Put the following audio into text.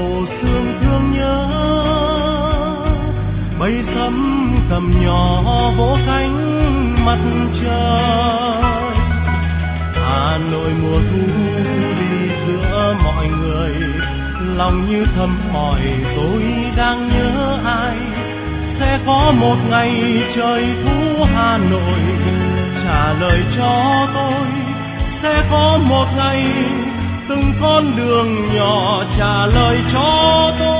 màu sương thương nhớ, bay sấm cầm nhỏ vỗ cánh mặt trời. Hà Nội mùa thu đi giữa mọi người, lòng như thầm hỏi tôi đang nhớ ai. Sẽ có một ngày trời thu Hà Nội trả lời cho tôi. Sẽ có một ngày từng con đường nhỏ trả lời cho tôi.